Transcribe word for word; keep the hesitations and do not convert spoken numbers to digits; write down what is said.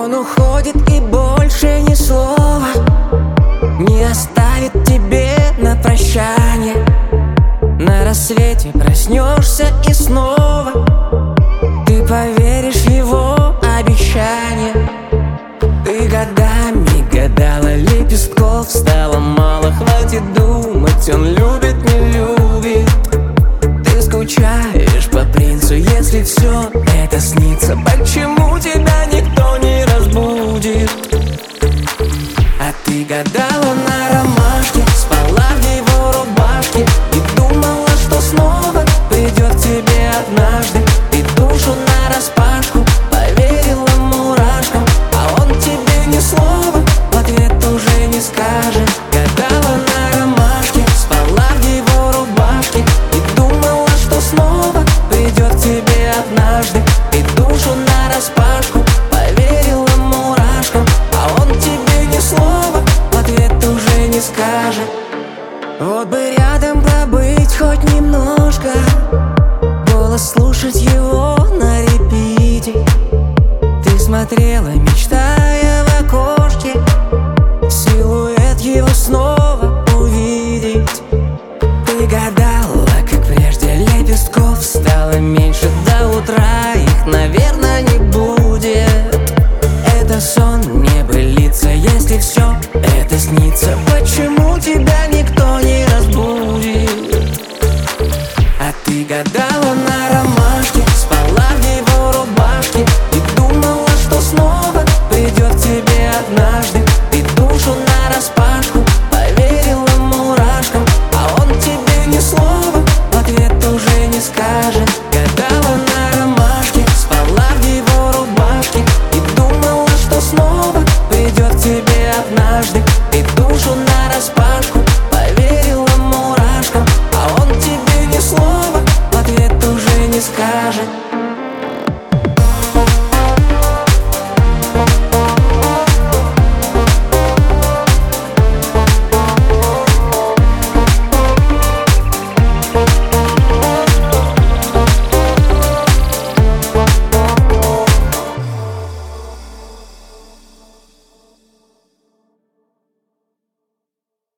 Он уходит и больше ни слова не оставит тебе на прощание. На рассвете проснешься и снова ты поверишь в его обещание. Ты годами гадала, лепестков стало мало. Хватит думать, он любит, не любит. Ты скучаешь по принцу, если все это снится. Почему